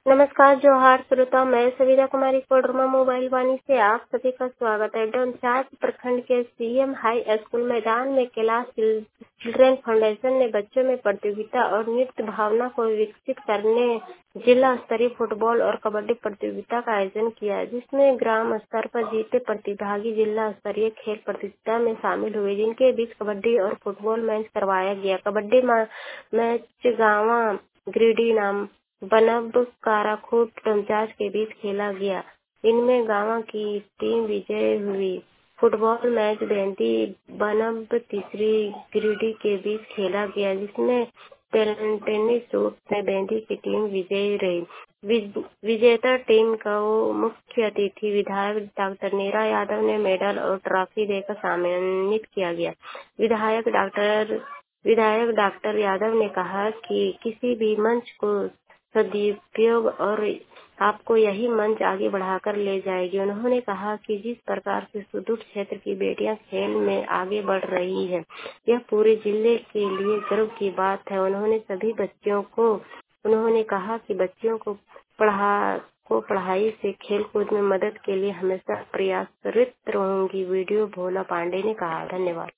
नमस्कार जोहार श्रोता, मैं सविता कुमारी कोडरमा मोबाइल वाणी से आप सभी का स्वागत है। डोमचांच प्रखंड के सीएम हाई स्कूल मैदान में कैलाश चिल्ड्रेन फाउंडेशन ने बच्चों में प्रतियोगिता और नृत्य भावना को विकसित करने जिला स्तरीय फुटबॉल और कबड्डी प्रतियोगिता का आयोजन किया, जिसमें ग्राम स्तर पर जीते प्रतिभागी जिला स्तरीय खेल प्रतियोगिता में शामिल हुए, जिनके बीच कबड्डी और फुटबॉल मैच करवाया गया। कबड्डी मैच गांवा गिरिडीह नाम बनब काराखूट डोमचांच के बीच खेला गया। इनमें गांव की टीम विजयी हुई। फुटबॉल मैच बेंती बनब तीसरी गिरिडीह के बीच खेला गया, जिसमें टेनिस शूट में बेंती की टीम विजयी रही। विजेता टीम को मुख्य अतिथि विधायक डॉक्टर नीरा यादव ने मेडल और ट्रॉफी देकर सम्मानित किया गया। विधायक डॉक्टर यादव ने कहा कि किसी भी मंच को सदुपयोग और आपको यही मंच आगे बढ़ाकर ले जाएगी। उन्होंने कहा कि जिस प्रकार से सुदूर क्षेत्र की बेटियां खेल में आगे बढ़ रही है, यह पूरे जिले के लिए गर्व की बात है। उन्होंने कहा कि बच्चियों को पढ़ाई से खेलकूद में मदद के लिए हमेशा प्रयासरत रहूंगी। वीडियो भोला पांडे ने कहा। धन्यवाद।